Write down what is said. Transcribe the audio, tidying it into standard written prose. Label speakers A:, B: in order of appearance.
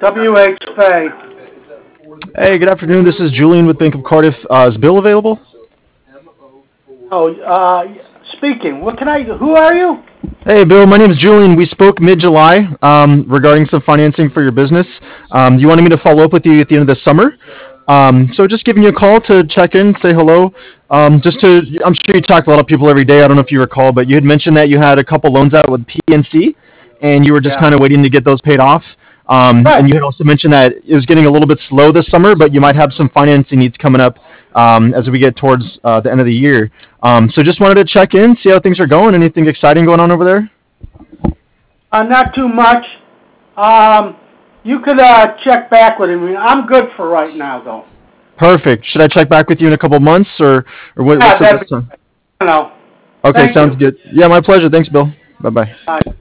A: WH Fay.
B: Hey, good afternoon. This is Julian with Bank of Cardiff. Is Bill available?
A: Oh, speaking. What can I? Who are you?
B: Hey, Bill. My name is Julian. We spoke mid-July regarding some financing for your business. You wanted me to follow up with you at the end of the summer. So just giving you a call to check in, say hello. I'm sure you talk to a lot of people every day. I don't know if you recall, but you had mentioned that you had a couple loans out with PNC, and you were just
A: Yeah.
B: kind of waiting to get those paid off. And
A: Right.
B: you had also mentioned that it was getting a little bit slow this summer, but you might have some financing needs coming up as we get towards the end of the year. So just wanted to check in, see how things are going. Anything exciting going on over there?
A: Not too much. You could check back with him. I'm good for right now, though.
B: Perfect. Should I check back with you in a couple months, or
A: Yeah,
B: what's the
A: that'd
B: best
A: be.
B: time?
A: You know.
B: Okay,
A: Thank
B: sounds
A: you.
B: good. Yeah, my pleasure. Thanks, Bill. Bye bye.
A: Bye.